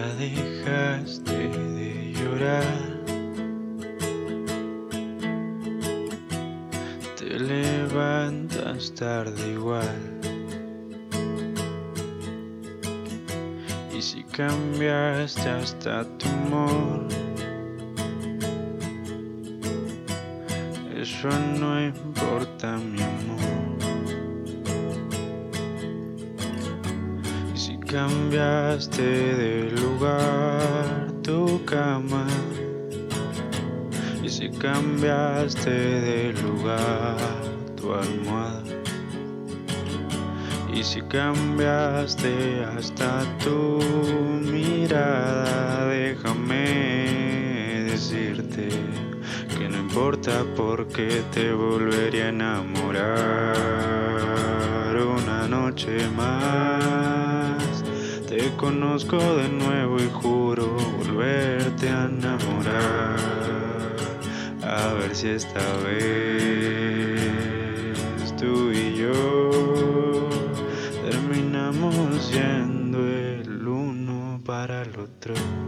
Ya dejaste de llorar, te levantas tarde igual. Y si cambiaste hasta tu humor, eso no importa, mi amor. Y si cambiaste de lugar tu cama, y si cambiaste de lugar tu almohada, y si cambiaste hasta tu mirada, déjame decirte que no importa porque te volvería a enamorar una noche más. Te conozco de nuevo y juro volverte a enamorar. A ver si esta vez tú y yo terminamos siendo el uno para el otro.